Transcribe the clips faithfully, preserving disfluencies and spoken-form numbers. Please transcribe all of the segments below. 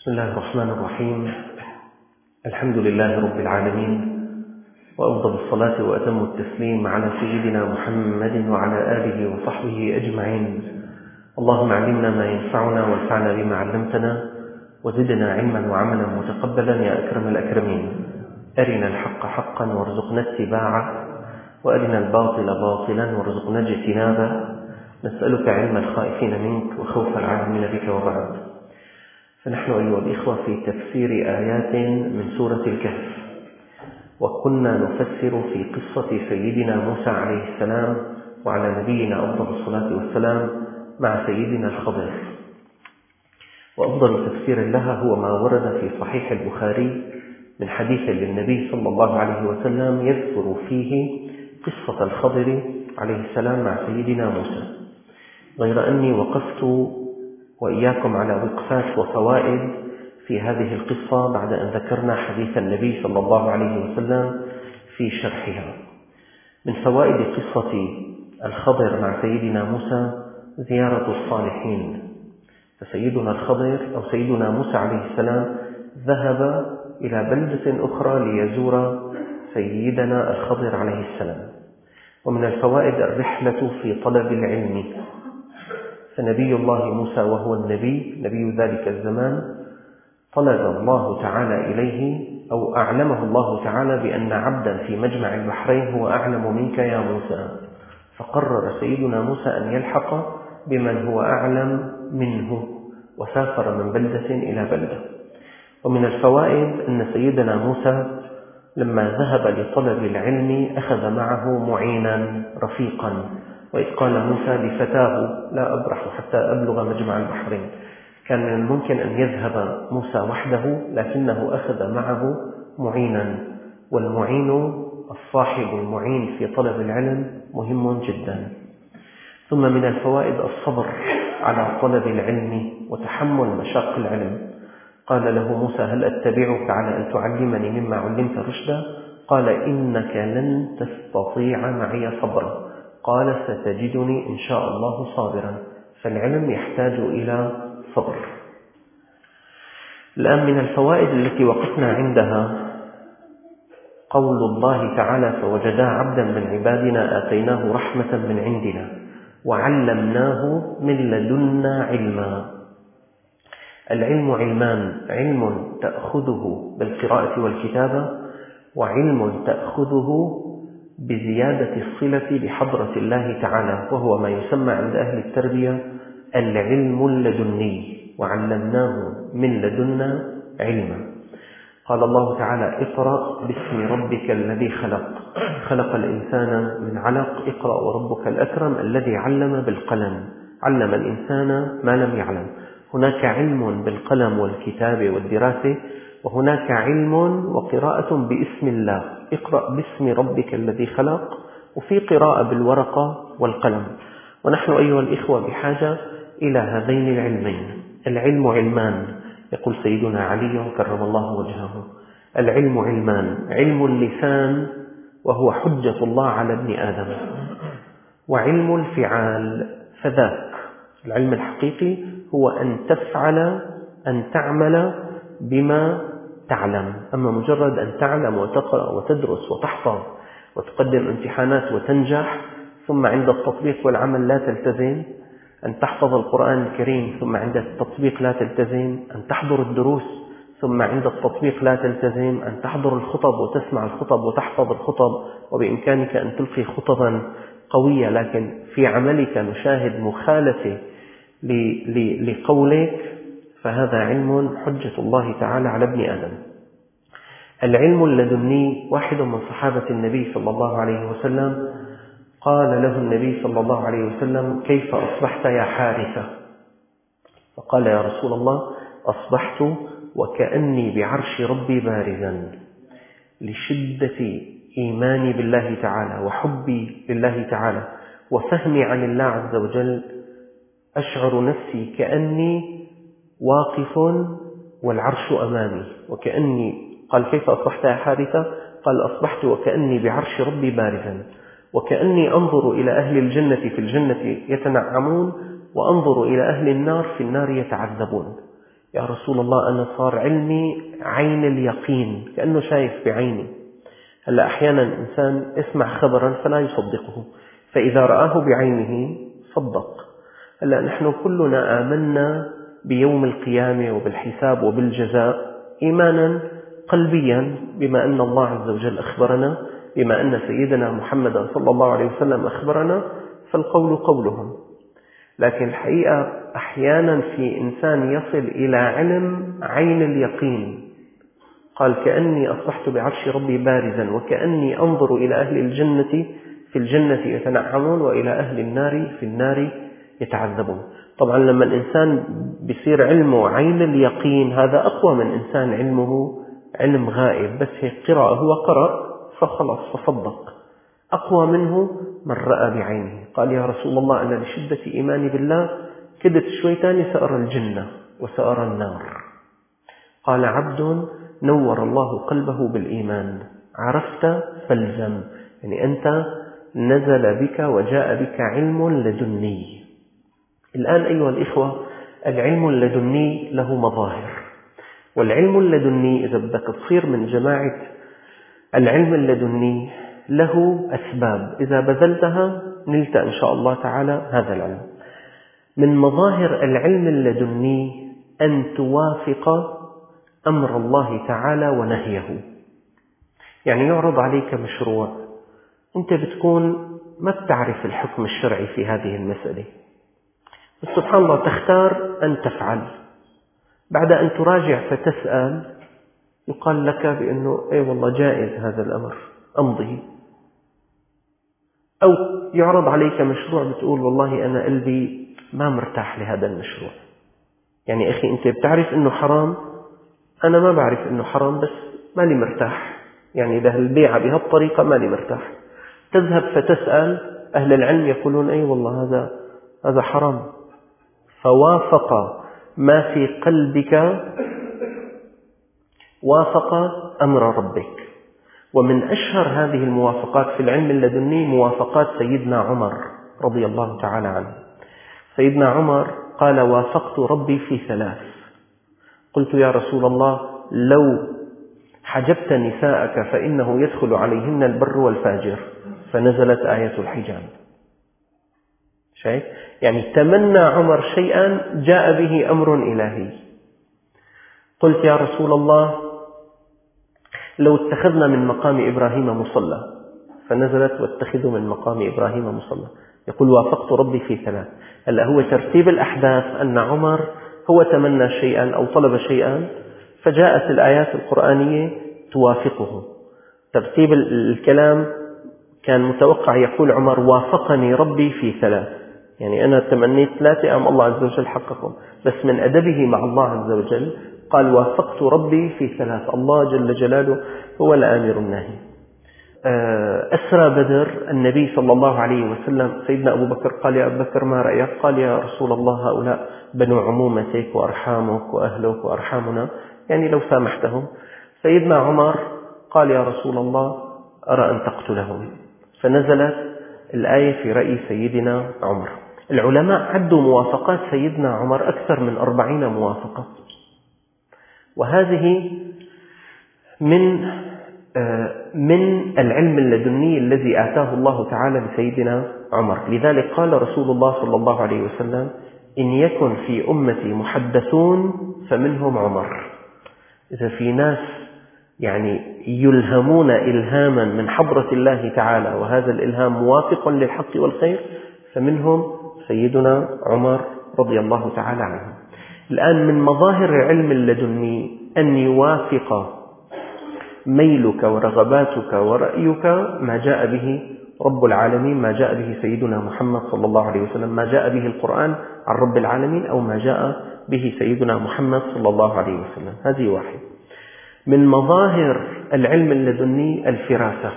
بسم الله الرحمن الرحيم. الحمد لله رب العالمين، وأفضل الصلاة وأتم التسليم على سيدنا محمد وعلى آله وصحبه أجمعين. اللهم علمنا ما ينفعنا وانفعنا بما علمتنا وزدنا علما وعملا متقبلا يا أكرم الأكرمين. أرنا الحق حقا وارزقنا اتباعه، وأرنا الباطل باطلا وارزقنا اجتنابه. نسألك علم الخائفين منك وخوف العالمين بك وبعد. فنحن أيها الإخوة في تفسير آيات من سورة الكهف، وكنا نفسر في قصة سيدنا موسى عليه السلام وعلى نبينا أفضل الصلاة والسلام مع سيدنا الخضر. وأفضل تفسير لها هو ما ورد في صحيح البخاري من حديث للنبي صلى الله عليه وسلم يذكر فيه قصة الخضر عليه السلام مع سيدنا موسى، غير أني وقفت وإياكم على وقفات وفوائد في هذه القصة بعد أن ذكرنا حديث النبي صلى الله عليه وسلم في شرحها. من فوائد قصة الخضر مع سيدنا موسى زيارة الصالحين. فسيدنا الخضر أو سيدنا موسى عليه السلام ذهب إلى بلدة أخرى ليزور سيدنا الخضر عليه السلام. ومن الفوائد الرحلة في طلب العلم. فنبي الله موسى وهو النبي نبي ذلك الزمان طلب الله تعالى إليه أو أعلمه الله تعالى بأن عبدا في مجمع البحرين هو أعلم منك يا موسى، فقرر سيدنا موسى أن يلحق بمن هو أعلم منه، وسافر من بلدة إلى بلدة. ومن الفوائد أن سيدنا موسى لما ذهب لطلب العلم أخذ معه معينا رفيقا، وإذ قال موسى لفتاه لا أبرح حتى أبلغ مجمع البحرين. كان من الممكن أن يذهب موسى وحده، لكنه أخذ معه معينا، والمعين الصاحب المعين في طلب العلم مهم جدا. ثم من الفوائد الصبر على طلب العلم وتحمل مشاق العلم. قال له موسى هل أتبعك على أن تعلمني مما علمت رشدا؟ قال إنك لن تستطيع معي صبرا. قال ستجدني إن شاء الله صابرا. فالعلم يحتاج إلى صبر. الآن من الفوائد التي وقفنا عندها قول الله تعالى فوجدا عبدا من عبادنا آتيناه رحمة من عندنا وعلمناه من لدنا علما. العلم علمان: علم تأخذه بالقراءة والكتابة، وعلم تأخذه بزيادة الصلة بحضرة الله تعالى، وهو ما يسمى عند أهل التربية العلم اللدني. وعلمناه من لدنا علما. قال الله تعالى اقرأ باسم ربك الذي خلق خلق الإنسان من علق اقرأ وربك الأكرم الذي علم بالقلم علم الإنسان ما لم يعلم. هناك علم بالقلم والكتاب والدراسة، وهناك علم وقراءة باسم الله. اقرأ باسم ربك الذي خلق، وفي قراءة بالورقة والقلم. ونحن أيها الإخوة بحاجة إلى هذين العلمين. العلم علمان، يقول سيدنا علي كرم الله وجهه: العلم علمان: علم اللسان وهو حجة الله على ابن آدم، وعلم الفعال فذاك العلم الحقيقي هو أن تفعل أن تعمل بما تعلم. أما مجرد أن تعلم وتقرأ وتدرس وتحفظ وتقدم امتحانات وتنجح، ثم عند التطبيق والعمل لا تلتزم، أن تحفظ القرآن الكريم ثم عند التطبيق لا تلتزم، أن تحضر الدروس ثم عند التطبيق لا تلتزم، أن تحضر الخطب وتسمع الخطب وتحفظ الخطب، وبإمكانك أن تلقي خطبا قوية، لكن في عملك نشاهد مخالفة لقولك، فهذا علم حجة الله تعالى على ابن آدم. العلم اللدني: واحد من صحابة النبي صلى الله عليه وسلم قال له النبي صلى الله عليه وسلم كيف أصبحت يا حارثة؟ فقال يا رسول الله أصبحت وكأني بعرش ربي بارزا. لشدة إيماني بالله تعالى وحبي لله تعالى وفهمي عن الله عز وجل أشعر نفسي كأني واقف والعرش أمامي، وكأني قال كيف أصبحت يا حارثة؟ قال أصبحت وكأني بعرش ربي بارزا، وكأني أنظر إلى أهل الجنة في الجنة يتنعمون، وأنظر إلى أهل النار في النار يتعذبون. يا رسول الله أنا صار علمي عين اليقين، كأنه شايف بعيني. هلا أحيانا إنسان يسمع خبرا فلا يصدقه، فإذا رآه بعينه صدق. هلا نحن كلنا آمنا بيوم القيامة وبالحساب وبالجزاء إيمانا قلبيا بما أن الله عز وجل أخبرنا، بما أن سيدنا محمد صلى الله عليه وسلم أخبرنا، فالقول قولهم. لكن الحقيقة أحيانا في إنسان يصل إلى علم عين اليقين، قال كأني أصبحت بعرش ربي بارزا وكأني أنظر إلى أهل الجنة في الجنة يتنعمون وإلى أهل النار في النار يتعذبون. طبعا لما الإنسان بيصير علمه عين اليقين هذا أقوى من إنسان علمه علم غائب، بس هيك قراءة هو قرأ فخلص فصدق، أقوى منه من رأى بعينه. قال يا رسول الله أنا لشدة إيماني بالله كدت شوي تاني سأرى الجنة وسأرى النار. قال عبد نور الله قلبه بالإيمان عرفت فالزم، يعني أنت نزل بك وجاء بك علم لدني. الآن أيها الإخوة العلم اللدني له مظاهر، والعلم اللدني إذا بدك تصير من جماعة العلم اللدني له أسباب إذا بذلتها نلت إن شاء الله تعالى هذا العلم. من مظاهر العلم اللدني أن توافق أمر الله تعالى ونهيه. يعني يعرض عليك مشروع أنت بتكون ما بتعرف الحكم الشرعي في هذه المسألة، بس سبحان الله تختار أن تفعل، بعد أن تراجع فتسأل يقال لك بأنه أي والله جائز هذا الأمر أمضي. أو يعرض عليك مشروع بتقول والله أنا قلبي ما مرتاح لهذا المشروع، يعني أخي أنت بتعرف أنه حرام، أنا ما بعرف أنه حرام بس مالي مرتاح، يعني إذا البيع بهالطريقة مالي مرتاح. تذهب فتسأل أهل العلم يقولون أي والله هذا هذا حرام، فوافق ما في قلبك وافق أمر ربك. ومن أشهر هذه الموافقات في العلم اللدني موافقات سيدنا عمر رضي الله تعالى عنه. سيدنا عمر قال وافقت ربي في ثلاث، قلت يا رسول الله لو حجبت نساءك فإنه يدخل عليهن البر والفاجر، فنزلت آية الحجاب. شايف؟ يعني تمنى عمر شيئا جاء به أمر إلهي. قلت يا رسول الله لو اتخذنا من مقام إبراهيم مصلى، فنزلت واتخذوا من مقام إبراهيم مصلى. يقول وافقت ربي في ثلاث. هلا هو ترتيب الأحداث أن عمر هو تمنى شيئا أو طلب شيئا فجاءت الآيات القرآنية توافقه. ترتيب الكلام كان متوقع يقول عمر وافقني ربي في ثلاث، يعني أنا تمنيت ثلاثة أم الله عز وجل حققهم، بس من أدبه مع الله عز وجل قال وافقت ربي في ثلاث. الله جل جلاله هو الآمر الناهي. أسرى بدر النبي صلى الله عليه وسلم، سيدنا أبو بكر قال يا أبو بكر ما رأيك؟ قال يا رسول الله هؤلاء بنو عمومتك وأرحامك وأهلك وأرحامنا، يعني لو سامحتهم. سيدنا عمر قال يا رسول الله أرى أن تقتلهم، فنزلت الآية في رأي سيدنا عمر. العلماء عدوا موافقات سيدنا عمر أكثر من أربعين موافقة، وهذه من من العلم اللدني الذي آتاه الله تعالى لسيدنا عمر. لذلك قال رسول الله صلى الله عليه وسلم إن يكن في أمتي محدثون فمنهم عمر. إذا في ناس يعني يلهمون إلهاما من حضرة الله تعالى وهذا الإلهام موافق للحق والخير فمنهم سيدنا عمر رضي الله تعالى عنه. الآن من مظاهر العلم اللدني أن يوافق ميلك ورغباتك ورأيك ما جاء به رب العالمين، ما جاء به سيدنا محمد صلى الله عليه وسلم، ما جاء به القرآن عن رب العالمين أو ما جاء به سيدنا محمد صلى الله عليه وسلم. هذه واحد. من مظاهر العلم اللدني الفراسة.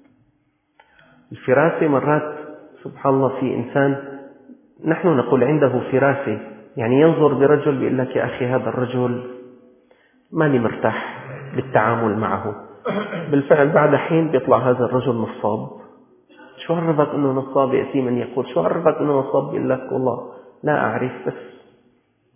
الفراسة مرات سبحان الله في إنسان نحن نقول عنده فراسة، يعني ينظر برجل بيقول لك يا أخي هذا الرجل ماني مرتاح بالتعامل معه، بالفعل بعد حين بيطلع هذا الرجل نصاب. شو عرفك أنه نصاب؟ يأتي من يقول شو عرفك أنه نصاب؟ بيقول لك والله لا أعرف بس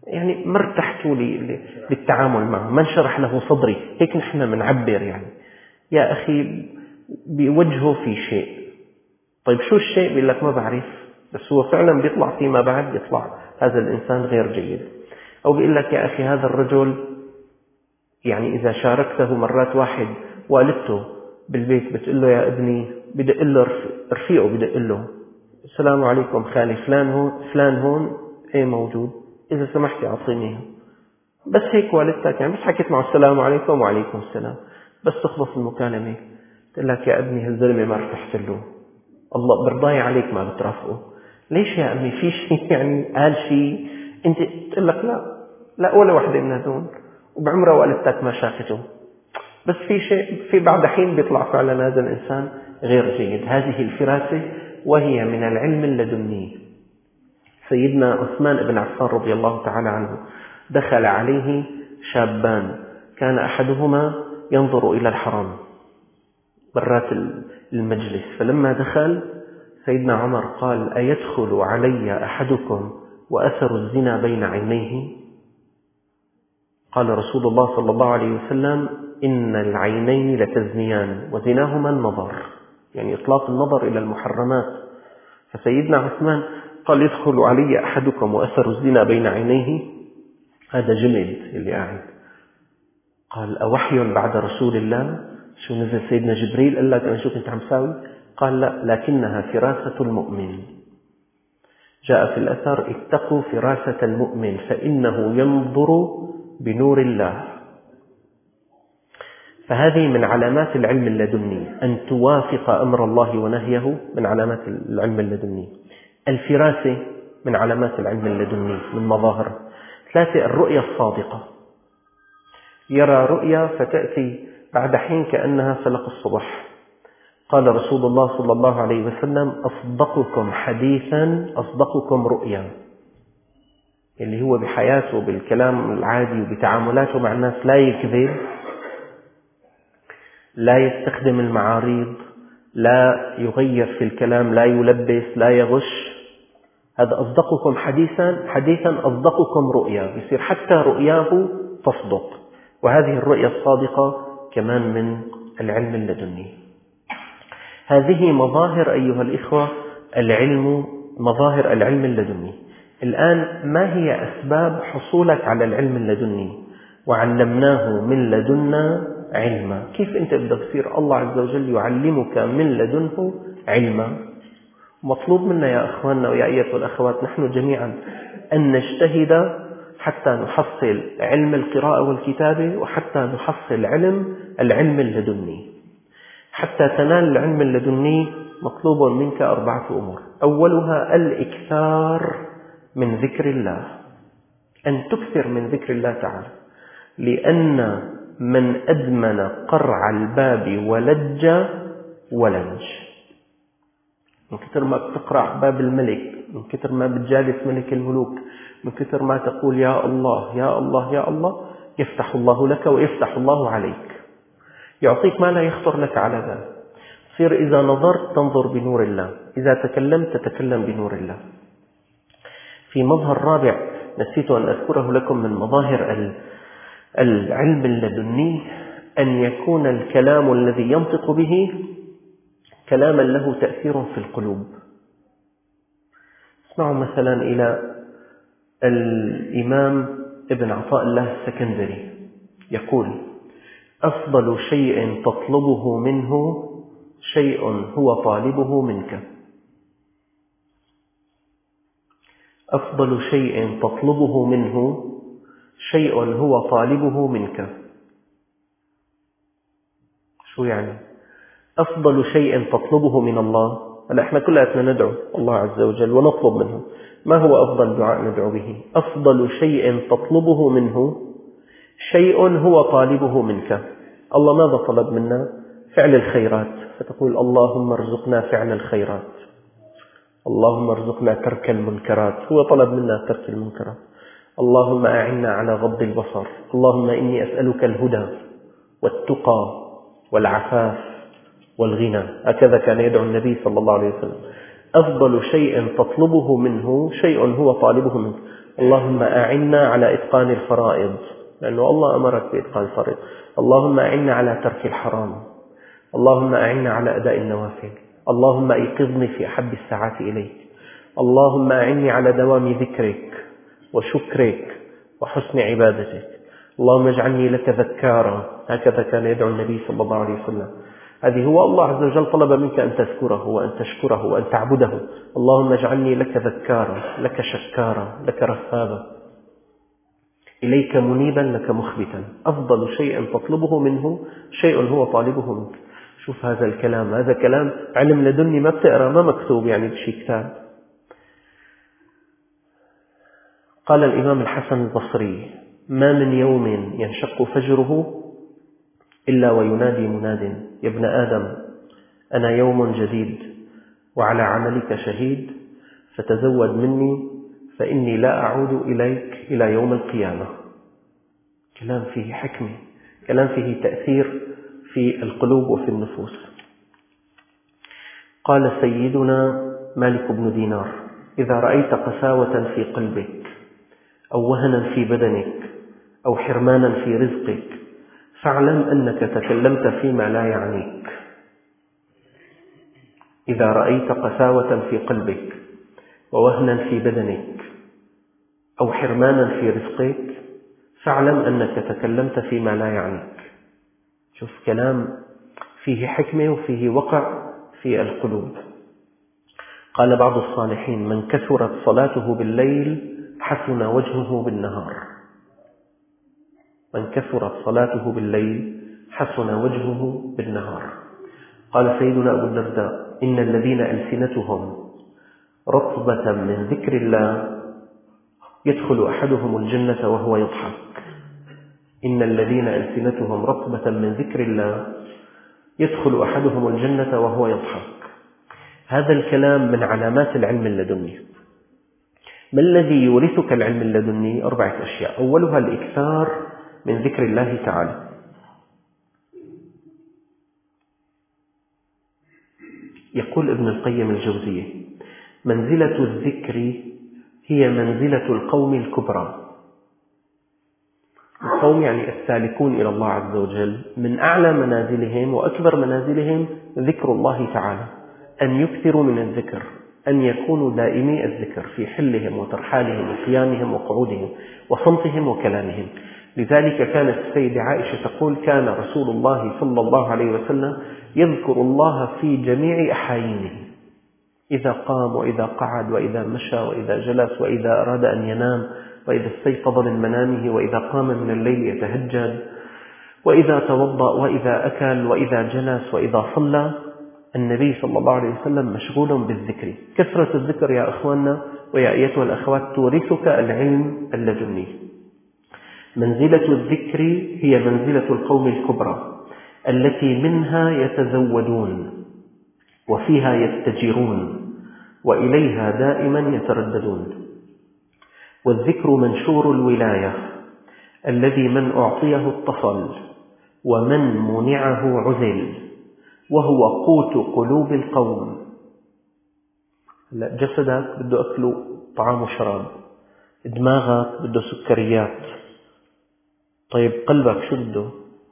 يعني ما ارتحت لي للتعامل معه، ما انشرح له صدري. هيك نحن بنعبر يعني يا أخي بوجهه في شيء. طيب شو الشيء؟ بيقول لك ما بعرف، بس هو فعلا بيطلع فيما بعد بيطلع هذا الإنسان غير جيد. أو بيقول لك يا أخي هذا الرجل يعني إذا شاركته مرات واحد والدته بالبيت بتقول له يا ابني، بدق له رفيقه بدق له السلام عليكم خالي فلان هون فلان هون ايه موجود، إذا سمحتي أعطيني. بس هيك والدتك يعني بس حكيت معه السلام عليكم وعليكم السلام، بس تخلص المكالمة تقول لك يا ابني هالزلمة ما ارتحت له، الله برضاي عليك ما بترافقه. ليش يا أمي؟ في شيء يعني قال شيء؟ أنت تقول لك لا لا ولا واحدة من هذول، وبعمره والدتك ما شافته، بس في شيء في بعد حين بيطلع فعلا هذا الإنسان غير جيد. هذه الفراسة وهي من العلم اللدني. سيدنا عثمان بن عفان رضي الله تعالى عنه دخل عليه شابان، كان أحدهما ينظر إلى الحرام برات المجلس، فلما دخل سيدنا عمر قال أيدخل علي أحدكم وأثر الزنا بين عينيه؟ قال رسول الله صلى الله عليه وسلم إن العينين لتزنيان وزناهما النظر، يعني إطلاق النظر إلى المحرمات. فسيدنا عثمان قال يدخل علي أحدكم وأثر الزنا بين عينيه؟ هذا جمد اللي قاعد. قال أوحي بعد رسول الله؟ شو نزل سيدنا جبريل قال لك أنا شو كنت عم ساوي؟ قال لا، لكنها فراسة المؤمن. جاء في الأثر اتقوا فراسة المؤمن فإنه ينظر بنور الله. فهذه من علامات العلم اللدني، أن توافق أمر الله ونهيه من علامات العلم اللدني. الفراسة من علامات العلم اللدني من مظاهر. ثلاثة، الرؤية الصادقة، يرى رؤيا فتأتي بعد حين كأنها فلق الصبح. قال رسول الله صلى الله عليه وسلم أصدقكم حديثا أصدقكم رؤيا، اللي هو بحياته بالكلام العادي وبتعاملاته مع الناس لا يكذب، لا يستخدم المعاريض، لا يغير في الكلام، لا يلبس، لا يغش. هذا أصدقكم حديثا حديثا أصدقكم رؤيا، بيصير حتى رؤياه تصدق. وهذه الرؤيا الصادقة كمان من العلم اللدني. هذه مظاهر أيها الإخوة العلم، مظاهر العلم اللدني. الآن ما هي أسباب حصولك على العلم اللدني؟ وعلمناه من لدنا علما. كيف أنت بدك تصير الله عز وجل يعلمك من لدنه علما؟ مطلوب منا يا أخواننا ويا أيها الأخوات نحن جميعا أن نجتهد حتى نحصل علم القراءة والكتابة، وحتى نحصل علم العلم اللدني. حتى تنال العلم اللدني مطلوب منك أربعة أمور. أولها الإكثار من ذكر الله، أن تكثر من ذكر الله تعالى، لأن من أدمن قرع الباب ولج ولنج. من كثر ما بتقرع باب الملك، من كثر ما بتجالس ملك الملوك، من كثر ما تقول يا الله يا الله يا الله، يفتح الله لك ويفتح الله عليك، يعطيك ما لا يخطر لك على بال. تصير إذا نظرت تنظر بنور الله، إذا تكلمت تتكلم بنور الله. في مظهر رابع نسيت أن أذكره لكم من مظاهر العلم اللدني، أن يكون الكلام الذي ينطق به كلاما له تأثير في القلوب. اسمعوا مثلا إلى الإمام ابن عطاء الله السكندري يقول أفضل شيء تطلبه منه شيء هو طالبه منك. أفضل شيء تطلبه منه شيء هو طالبه منك. شو يعني؟ أفضل شيء تطلبه من الله. هلا احنا كلنا ندعو الله عز وجل ونطلب منه. ما هو أفضل دعاء ندعو به؟ أفضل شيء تطلبه منه شيء هو طالبه منك. الله ماذا طلب منا؟ فعل الخيرات، فتقول اللهم ارزقنا فعل الخيرات، اللهم ارزقنا ترك المنكرات. هو طلب منا ترك المنكرات. اللهم أعنا على غض البصر، اللهم إني أسألك الهدى والتقى والعفاف والغنى. هكذا كان يدعو النبي صلى الله عليه وسلم. أفضل شيء تطلبه منه شيء هو طالبه منك. اللهم أعنا على إتقان الفرائض، لأنه الله أمرك بإتقان الفرائض. اللهم أعنا على ترك الحرام. اللهم أعنا على أداء النوافل. اللهم أيقظني في أحب الساعات إليك. اللهم أعني على دوام ذكرك وشكرك وحسن عبادتك. اللهم اجعلني لك ذكارا، هكذا كان يدعو النبي صلى الله عليه وسلم. هذه هو الله عز وجل طلب منك أن تذكره وأن تشكره وأن تعبده. اللهم اجعلني لك ذكارا، لك شكارا، لك رهابا، إليك منيبا، لك مخبتا. أفضل شيء تطلبه منه شيء هو طالبه منك. شوف هذا الكلام، هذا كلام علم لدني، ما بتقرأ، ما مكتوب يعني بشي كتاب. قال الإمام الحسن البصري: ما من يوم ينشق فجره إلا وينادي مناد: يا ابن آدم، أنا يوم جديد وعلى عملك شهيد، فتزود مني فإني لا أعود إليك إلى يوم القيامة. كلام فيه حكمة، كلام فيه تأثير في القلوب وفي النفوس. قال سيدنا مالك بن دينار: إذا رأيت قساوة في قلبك أو وهنا في بدنك أو حرمانا في رزقك فاعلم أنك تكلمت فيما لا يعنيك. إذا رأيت قساوة في قلبك ووهنا في بدنك أو حرمانا في رزقك فاعلم أنك تكلمت فيما لا يعنيك. شوف كلام فيه حكمة وفيه وقع في القلوب. قال بعض الصالحين: من كثرت صلاته بالليل حسن وجهه بالنهار. من كثرت صلاته بالليل حسن وجهه بالنهار. قال سيدنا أبو الدرداء: إن الذين ألسنتهم رطبة من ذكر الله يدخل أحدهم الجنة وهو يضحك. إن الذين ألسنتهم رطبة من ذكر الله يدخل أحدهم الجنة وهو يضحك. هذا الكلام من علامات العلم اللدني. ما الذي يورثك العلم اللدني؟ أربعة أشياء. أولها الإكثار من ذكر الله تعالى. يقول ابن القيم الجوزية: منزلة الذكر هي منزلة القوم الكبرى. القوم يعني السالكون إلى الله عز وجل، من أعلى منازلهم وأكبر منازلهم ذكر الله تعالى، أن يكثروا من الذكر، أن يكونوا دائمي الذكر في حلهم وترحالهم وقيامهم وقعودهم وصمتهم وكلامهم. لذلك كانت السيدة عائشة تقول: كان رسول الله صلى الله عليه وسلم يذكر الله في جميع أحايينه، إذا قام وإذا قعد وإذا مشى وإذا جلس وإذا أراد أن ينام وإذا استيقظ من منامه وإذا قام من الليل يتهجد وإذا توضأ وإذا أكل وإذا جلس وإذا صلى. النبي صلى الله عليه وسلم مشغول بالذكر. كثرة الذكر يا أخواننا ويا أيتها الأخوات تورثك العلم اللدني. منزلة الذكر هي منزلة القوم الكبرى التي منها يتزودون وفيها يستجيرون وإليها دائما يترددون. والذكر منشور الولاية الذي من أعطيه اتصل ومن منعه عزل، وهو قوت قلوب القوم. جسدك بده أكل طعام وشراب، دماغك بده سكريات، طيب قلبك شو بده؟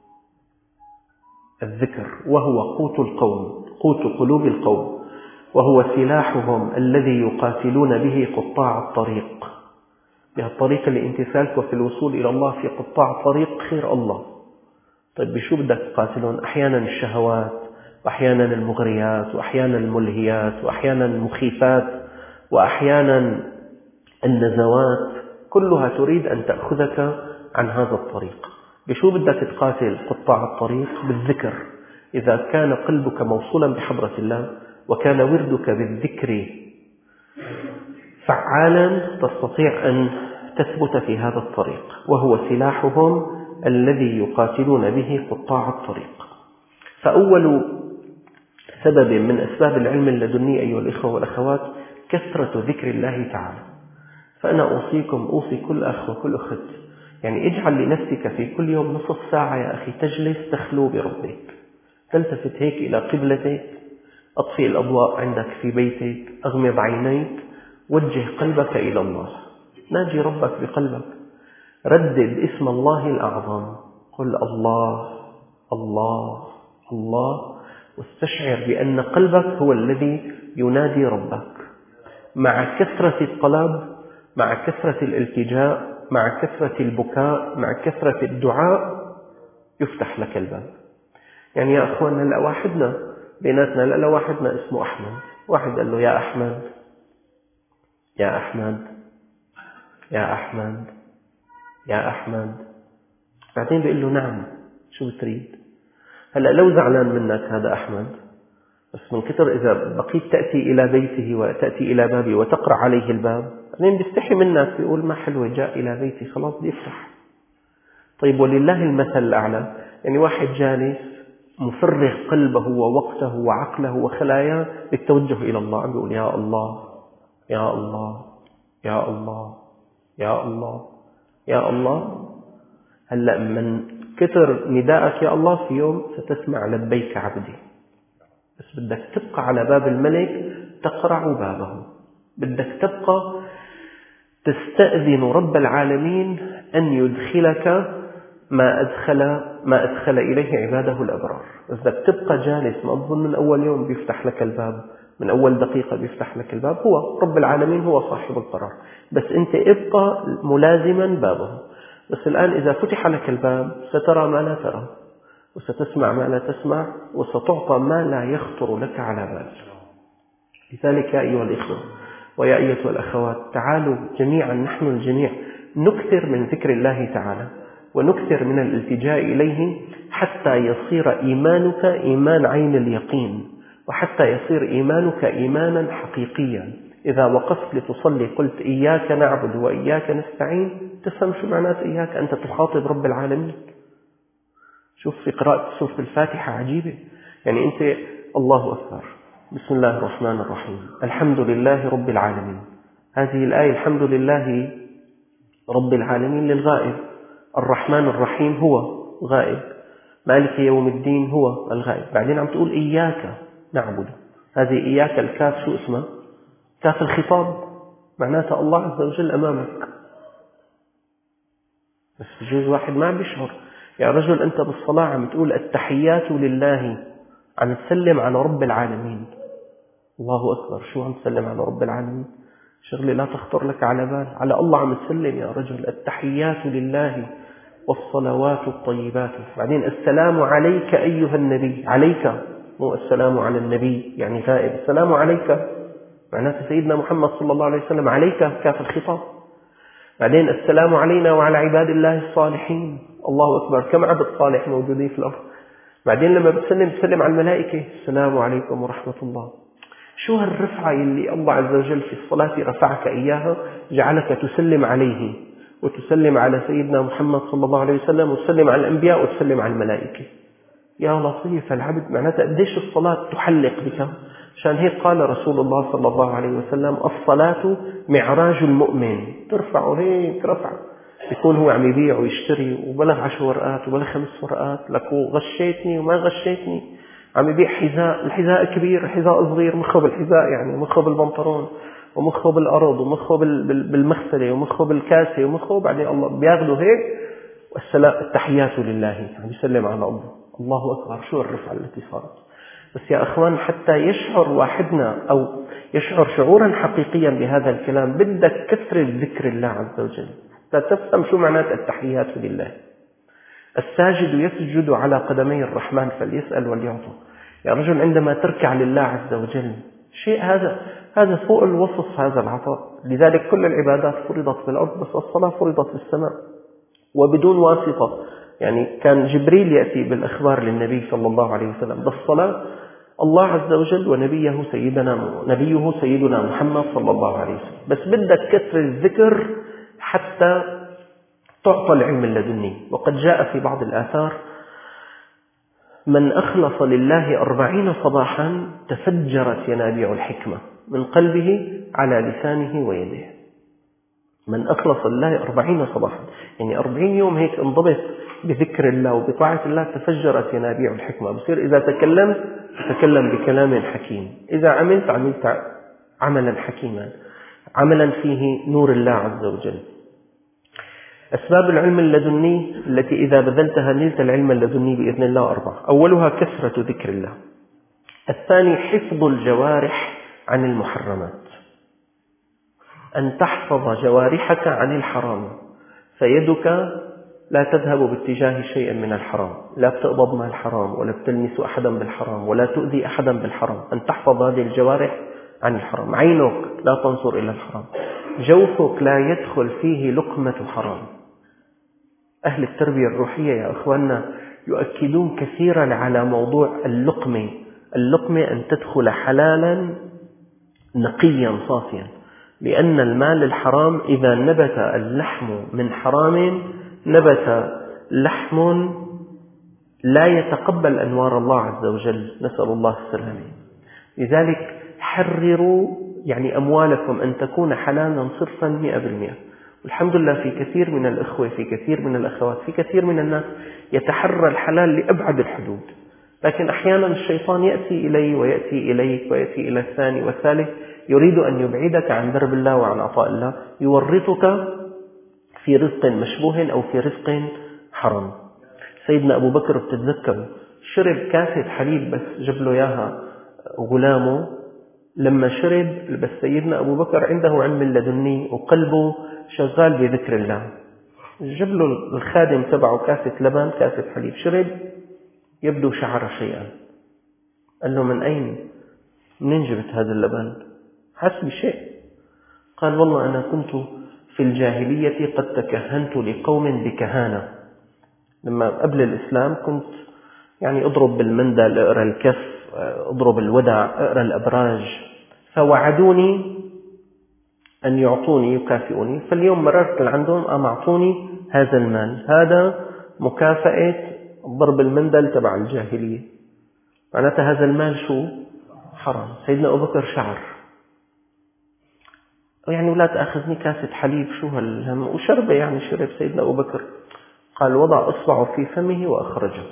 الذكر. وهو قوت القوم، قوت قلوب القوم، وهو سلاحهم الذي يقاتلون به قطاع الطريق. بهالطريق اللي انت سالكه في الوصول إلى الله في قطاع طريق خير الله. طيب بشو بدك تقاتلون؟ أحيانا الشهوات، وأحيانا المغريات، وأحيانا الملهيات، وأحيانا المخيفات، وأحيانا النزوات، كلها تريد أن تأخذك عن هذا الطريق. بشو بدك تقاتل قطاع الطريق؟ بالذكر. إذا كان قلبك موصولا بحضرة الله وكان وردك بالذكر فعالا تستطيع أن تثبت في هذا الطريق، وهو سلاحهم الذي يقاتلون به قطاع الطريق. فأول سبب من أسباب العلم اللدني أيها الإخوة والأخوات كثرة ذكر الله تعالى. فأنا أوصيكم، أوصي كل أخ وكل أخت، يعني اجعل لنفسك في كل يوم نصف ساعة يا أخي تجلس تخلو بربك، تلتفت هيك إلى قبلتك، أطفئ الأضواء عندك في بيتك، أغمض عينيك، وجه قلبك إلى الله. ناجي ربك بقلبك، ردد اسم الله الأعظم، قل الله الله الله، واستشعر بأن قلبك هو الذي ينادي ربك. مع كثرة الطلب، مع كثرة الالتجاء، مع كثرة البكاء، مع كثرة الدعاء يفتح لك الباب. يعني يا أخواننا، لا واحدنا بيناتنا، لا واحدنا اسمه أحمد، واحد قال له يا أحمد يا أحمد يا أحمد يا أحمد، بعدين بيقول له نعم شو بتريد؟ هلأ لو زعلان منك هذا أحمد، بس من كثر إذا بقيت تأتي إلى بيته وتأتي إلى بابي وتقرأ عليه الباب، بعدين بيستحي منك، بيقول ما حلوة جاء إلى بيتي، خلاص بيفرح. طيب ولله المثل الأعلى، يعني واحد جالس مفرغ قلبه ووقته وعقله وخلاياه بالتوجه إلى الله، عم بيقول يا الله يا الله يا الله يا الله يا الله. هلأ من كثر نداءك يا الله في يوم ستسمع لبيك عبدي، بس بدك تبقى على باب الملك تقرع بابه، بدك تبقى تستأذن رب العالمين أن يدخلك ما أدخل ما أدخل إليه عباده الأبرار. بس بدك تبقى جالس، ما أظن من أول يوم بيفتح لك الباب، من أول دقيقة بيفتح لك الباب، هو رب العالمين هو صاحب القرار، بس أنت ابقى ملازما بابه. بس الآن إذا فتح لك الباب سترى ما لا ترى، وستسمع ما لا تسمع، وستعطى ما لا يخطر لك على بال. لذلك يا أيها الإخوة ويا أيتها الأخوات، تعالوا جميعا نحن الجميع نكثر من ذكر الله تعالى، ونكثر من الالتجاء إليه، حتى يصير إيمانك إيمان عين اليقين، وحتى يصير إيمانك إيمانا حقيقيا. إذا وقفت لتصلي قلت إياك نعبد وإياك نستعين، تفهم شو معنات إياك، أنت تخاطب رب العالمين. شوف في قراءة سورة الفاتحة عجيبة، يعني أنت الله أكبر، بسم الله الرحمن الرحيم، الحمد لله رب العالمين. هذه الآية الحمد لله رب العالمين للغائب، الرحمن الرحيم هو غائب، مالك يوم الدين هو الغائب. بعدين عم تقول إياك نعبد، هذه إياك الكاف شو اسمها؟ كاف الخطاب، معناتها الله عز وجل أمامك. بس بجوز واحد ما بيشعر، يا رجل أنت بالصلاة عم تقول التحيات لله، عم تسلم على رب العالمين. الله أكبر، شو عم تسلم على رب العالمين؟ شغلة لا تخطر لك على بال، على الله عم تسلم يا رجل، التحيات لله والصلوات الطيبات. بعدين السلام عليك أيها النبي، عليك، مو السلام على النبي يعني غائب، السلام عليك معناته سيدنا محمد صلى الله عليه وسلم، عليك كاف الخطاب. بعدين السلام علينا وعلى عباد الله الصالحين، الله أكبر، كم عبد صالح موجودين في الأرض. بعدين لما بتسلم بتسلم على الملائكة، السلام عليكم ورحمة الله. شو هالرفعة اللي الله عز وجل في الصلاة رفعك إياها، جعلك تسلم عليه وتسلم على سيدنا محمد صلى الله عليه وسلم، وتسلم على الأنبياء وتسلم على الملائكة. يا لطيف العبد، معناتها قديش الصلاة تحلق بك. عشان هيك قال رسول الله صلى الله عليه وسلم الصلاة معراج المؤمن، ترفعه هيك رفع، يكون هو عم يبيع ويشتري وبلغ عشر ورقات وبلغ خمس ورقات، لك غشيتني وما غشيتني، عم يبيع حذاء، الحذاء كبير الحذاء صغير، مخه بالحذاء يعني مخه بالبنطلون ومخه بالأرض ومخه بالمغسلة ومخه بالكاسة ومخه، بعدين الله بياخده هيك، والسلام التحيات لله، عم يسلم على الله. الله أكبر، شو الرفعة التي صارت. بس يا أخوان، حتى يشعر واحدنا أو يشعر شعورا حقيقيا بهذا الكلام، بدك كثرة ذكر الله عز وجل، تفهم شو معنات التحيات لله. الساجد يسجد على قدمي الرحمن فليسأل وليعطى. يا رجل، عندما تركع لله عز وجل، شيء هذا هذا فوق الوصف، هذا العطاء. لذلك كل العبادات فرضت في الأرض، بس الصلاة فرضت في السماء وبدون واسطة. يعني كان جبريل يأتي بالأخبار للنبي صلى الله عليه وسلم بالصلاة، الله عز وجل ونبيه سيدنا نبيه سيدنا محمد صلى الله عليه وسلم. بس بدك كثر الذكر حتى تعطى العلم اللدني. وقد جاء في بعض الآثار من أخلص لله أربعين صباحا تفجرت ينابيع الحكمة من قلبه على لسانه ويده. من أخلص لله أربعين صباحا، يعني أربعين يوم هيك انضبط بذكر الله وبطاعة الله، تفجرت ينابيع الحكمة. بصير إذا تكلمت تتكلم بكلام حكيم، إذا عملت عملت عملا حكيما. عملا فيه نور الله عز وجل. أسباب العلم اللدني التي إذا بذلتها نلت العلم اللدني بإذن الله أربعة. أولها كثرة ذكر الله. الثاني حفظ الجوارح عن المحرمات، أن تحفظ جوارحك عن الحرام، فيدك لا تذهب باتجاه شيء من الحرام، لا بتقبض مع الحرام ولا بتلمس أحدا بالحرام ولا تؤذي أحدا بالحرام، أن تحفظ هذه الجوارح عن الحرام. عينك لا تنظر إلى الحرام، جوفك لا يدخل فيه لقمة حرام. أهل التربية الروحية يا أخواننا يؤكدون كثيرا على موضوع اللقمة. اللقمة أن تدخل حلالا نقيا صافيا، لأن المال الحرام إذا نبت اللحم من حرام نبت لحم لا يتقبل أنوار الله عز وجل، نسأل الله السلامة. لذلك حرروا يعني أموالكم أن تكون حلالا صرفا مئة بالمئة. والحمد لله في كثير من الأخوة، في كثير من الأخوات، في كثير من الناس يتحرى الحلال لأبعد الحدود، لكن أحيانا الشيطان يأتي إلي ويأتي إليك ويأتي إلى الثاني والثالث، يريد أن يبعدك عن درب الله وعن عطاء الله، يورطك في رزق مشبوه أو في رزق حرام. سيدنا أبو بكر بتتذكروا شرب كاسة حليب بس جاب له إياها غلامه، لما شرب بس سيدنا أبو بكر عنده علم لدني وقلبه شغال بذكر الله، جاب له الخادم تبعه كاسة لبن كاسة حليب، شرب يبدو شعر شيئا، قال له من أين منين جبت هذا اللبن؟ حس بشيء، قال والله أنا كنت في الجاهلية قد تكهنت لقوم بكهانة، لما قبل الإسلام كنت يعني أضرب بالمندل، أقرأ الكف، أضرب الودع، أقرأ الأبراج، فوعدوني أن يعطوني يكافئوني، فاليوم مررت لعندهم أم أعطوني هذا المال، هذا مكافأة ضرب المندل تبع الجاهلية، معناتها هذا المال شو؟ حرام. سيدنا أبو بكر شعر يعني ولا تأخذني كاسة حليب شو هالهم، وشربه يعني شرب سيدنا أبو بكر، قال وضع إصبعه في فمه وأخرجه،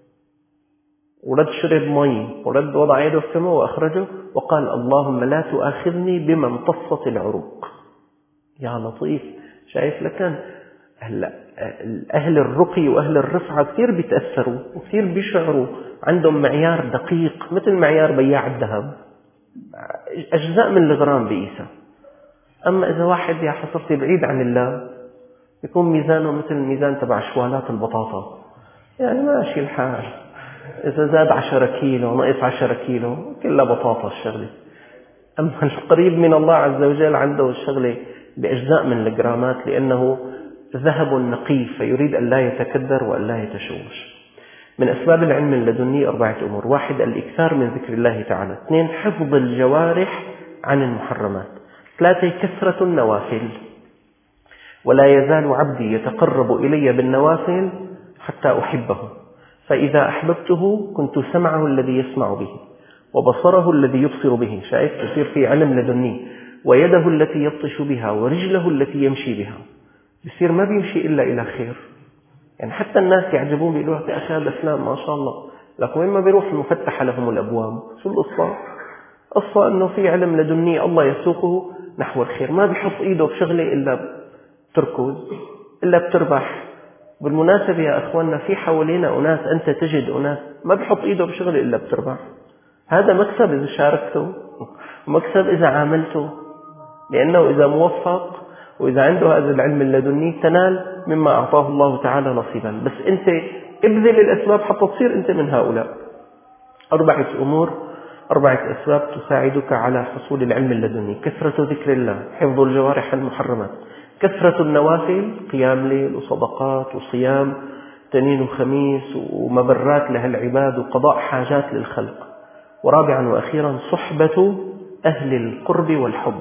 ورد شرب مي ورد وضع يده في فمه وأخرجه، وقال اللهم لا تؤاخذني بما امتصت العروق. يا لطيف، شايف لكن هلا أهل الرقي وأهل الرفعة كثير بيتأثروا وكثير بيشعروا، عندهم معيار دقيق مثل معيار بياع الذهب، أجزاء من الغرام بقيسها. أما إذا واحد يا حصرتي بعيد عن الله يكون ميزانه مثل الميزان تبع شوالات البطاطا، يعني ماشي الحال، إذا زاد عشرة كيلو نقص عشرة كيلو كلها بطاطا الشغلة. أما القريب من الله عز وجل عنده الشغلة بأجزاء من الجرامات، لأنه ذهب نقي فيريد أن لا يتكدر وأن لا يتشوش. من أسباب العلم اللدني أربعة أمور: واحد الإكثار من ذكر الله تعالى، اثنين حفظ الجوارح عن المحرمات، ثلاثة كثرة النوافل، ولا يزال عبدي يتقرب إلي بالنوافل حتى أحبه، فإذا أحببته كنت سمعه الذي يسمع به وبصره الذي يبصر به، شايف يصير في علم لدني، ويده التي يبطش بها ورجله التي يمشي بها، بصير ما بيمشي إلا إلى خير. يعني حتى الناس يعجبون بيقولوا يا أخي هذا فلان ما شاء الله، لكن وين ما بيروح مفتحة لهم الأبواب. شو القصة؟ قصة أنه في علم لدني الله يسوقه نحو الخير، ما بيحط إيده بشغلة إلا بتركز إلا بتربح. بالمناسبة يا أخواننا في حوالينا أناس، أنت تجد أناس ما بيحط إيده بشغلة إلا بتربح. هذا مكسب إذا شاركته، مكسب إذا عاملته، لأنه إذا موفق وإذا عنده هذا العلم اللدني تنال مما أعطاه الله تعالى نصيبا. بس أنت ابذل الأسباب حتى تصير أنت من هؤلاء. أربعة أمور، أربعة أسباب تساعدك على حصول العلم اللدني: كثرة ذكر الله، حفظ الجوارح المحرمات، كثرة النوافل، قيام ليل وصدقات وصيام تنين وخميس ومبرات لهالعباد وقضاء حاجات للخلق، ورابعا وأخيرا صحبة أهل القرب والحب.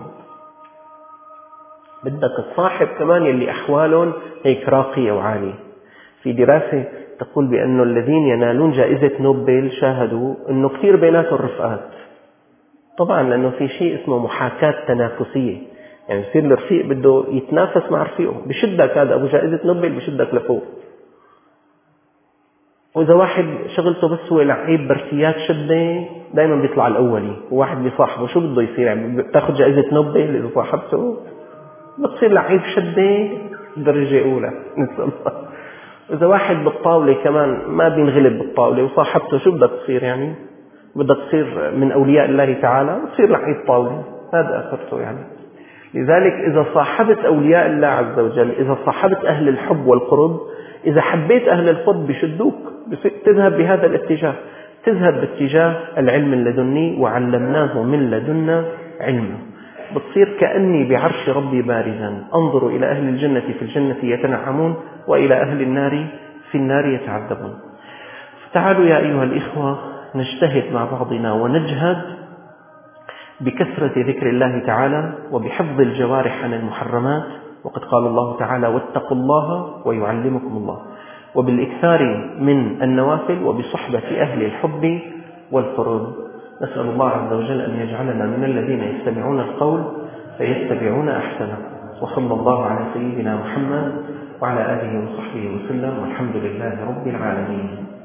بدك الصاحب كمان يلي أحوالهم هيك راقية وعالية. في دراسة تقول بأن الذين ينالون جائزة نوبل شاهدوا أنه كثير بيناتهم رفقات، طبعا لأنه في شيء اسمه محاكاة تنافسية، يعني يصير الرفيق بده يتنافس مع رفيقه، بشدك هذا أبو جائزة نوبل بشدك لفوق. وإذا واحد شغلته بس هو لعيب برسيات شدة دائما بيطلع الأولي، وواحد بيصاحبه شو بده يصير؟ يعني بتاخذ جائزة نوبل إذا صاحبته؟ بتصير لعيب شدة درجة أولى نسأل الله. إذا واحد بالطاولة كمان ما بينغلب بالطاولة وصاحبته شو بدك تصير؟ يعني بدك تصير من أولياء الله تعالى، تصير لعيب طاولة، هذا أثرته يعني. لذلك إذا صاحبت أولياء الله عز وجل، إذا صاحبت أهل الحب والقرب، إذا حبيت أهل القرب بشدوك تذهب بهذا الاتجاه، تذهب باتجاه العلم اللدني وعلمناه من لدنا علما. بتصير كأني بعرش ربي بارزا أنظر إلى أهل الجنة في الجنة يتنعمون وإلى أهل النار في النار يتعذبون. فتعالوا يا أيها الإخوة نجتهد مع بعضنا ونجهد بكثرة ذكر الله تعالى وبحفظ الجوارح عن المحرمات، وقد قال الله تعالى واتقوا الله ويعلمكم الله، وبالإكثار من النوافل وبصحبة أهل الحب والقرب. نسأل الله عز وجل أن يجعلنا من الذين يستمعون القول فيتبعون أحسنه. وصلى الله على سيدنا محمد وعلى آله وصحبه وسلم، والحمد لله رب العالمين.